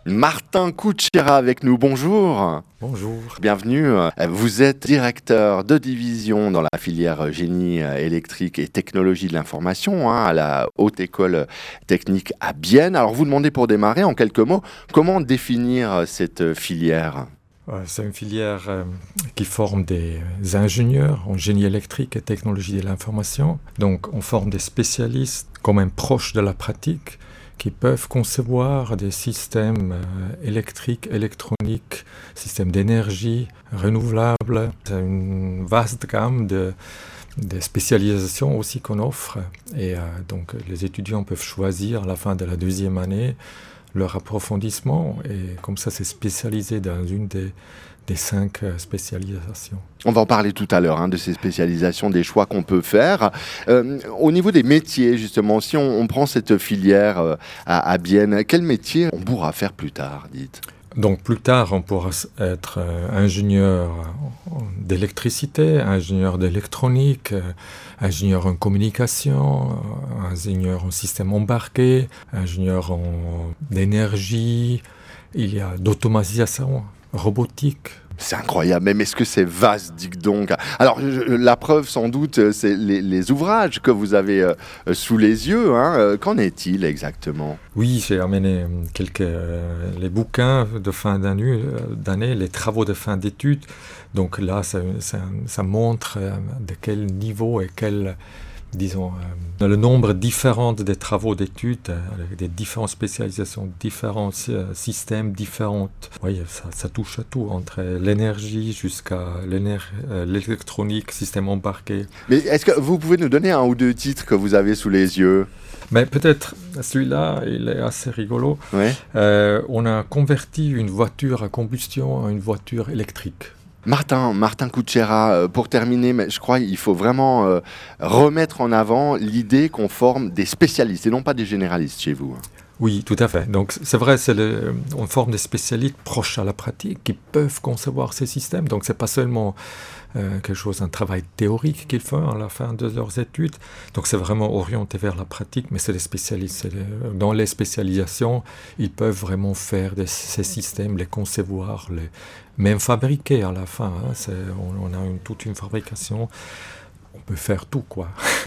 Martin Kuchera avec nous, bonjour. Bonjour. Bienvenue. Vous êtes directeur de division dans la filière génie électrique et technologie de l'information à la Haute École Technique à Bienne. Alors vous demandez pour démarrer en quelques mots, comment définir cette filière ? C'est une filière qui forme des ingénieurs en génie électrique et technologie de l'information. Donc on forme des spécialistes quand même proches de la pratique qui peuvent concevoir des systèmes électriques, électroniques, systèmes d'énergie renouvelables. C'est une vaste gamme de spécialisations aussi qu'on offre. Et donc les étudiants peuvent choisir à la fin de la deuxième année leur approfondissement, et comme ça c'est spécialisé dans une des 5 spécialisations. On va en parler tout à l'heure de ces spécialisations, des choix qu'on peut faire. Au niveau des métiers, justement, si on prend cette filière à Bienne, quel métier on pourra faire plus tard, dites ? Donc plus tard, on pourra être ingénieur d'électricité, ingénieur d'électronique, ingénieur en communication, ingénieur en système embarqué, ingénieur en énergie. Il y a d'automatisation, robotique. C'est incroyable, même est-ce que c'est vaste, dites donc. Alors, la preuve, sans doute, c'est les ouvrages que vous avez sous les yeux. Qu'en est-il exactement ? Oui, j'ai amené les bouquins de fin d'année, les travaux de fin d'études. Donc là, ça montre de quel niveau et le nombre différent des travaux d'études, avec des différentes spécialisations, différents systèmes différents. Oui, ça touche à tout, entre l'énergie jusqu'à l'électronique, système embarqué. Mais est-ce que vous pouvez nous donner un ou deux titres que vous avez sous les yeux ? Mais peut-être, celui-là, il est assez rigolo. Ouais. On a converti une voiture à combustion en une voiture électrique. Martin Kuchera, pour terminer, je crois qu'il faut vraiment remettre en avant l'idée qu'on forme des spécialistes et non pas des généralistes chez vous. Oui, tout à fait. Donc c'est vrai, on forme des spécialistes proches à la pratique qui peuvent concevoir ces systèmes. Donc c'est pas seulement un travail théorique qu'ils font à la fin de leurs études. Donc c'est vraiment orienté vers la pratique, mais c'est des spécialistes. Dans les spécialisations, ils peuvent vraiment faire ces systèmes, les concevoir, même fabriquer à la fin. On a toute une fabrication. On peut faire tout, quoi.